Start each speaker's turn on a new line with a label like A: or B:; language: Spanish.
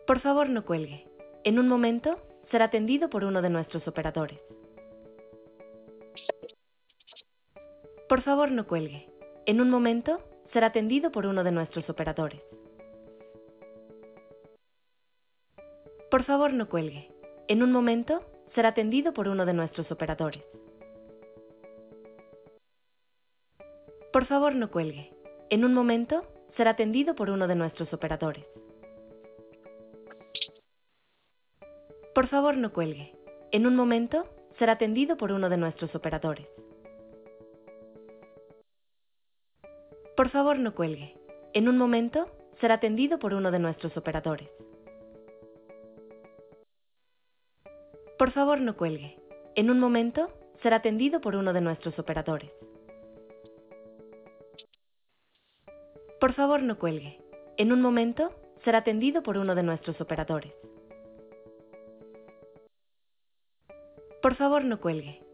A: Por favor, no cuelgue. En un momento será atendido por uno de nuestros operadores. Por favor, no cuelgue. En un momento será atendido por uno de nuestros operadores. Por favor, no cuelgue. En un momento será atendido por uno de nuestros operadores. Por favor, no cuelgue. En un momento será atendido por uno de nuestros operadores. Por favor, no cuelgue. En un momento será atendido por uno de nuestros operadores. Por favor, no cuelgue. En un momento será atendido por uno de nuestros operadores. Por favor, no cuelgue. En un momento será atendido por uno de nuestros operadores. Por favor, no cuelgue. En un momento será atendido por uno de nuestros operadores. Por favor, no cuelgue.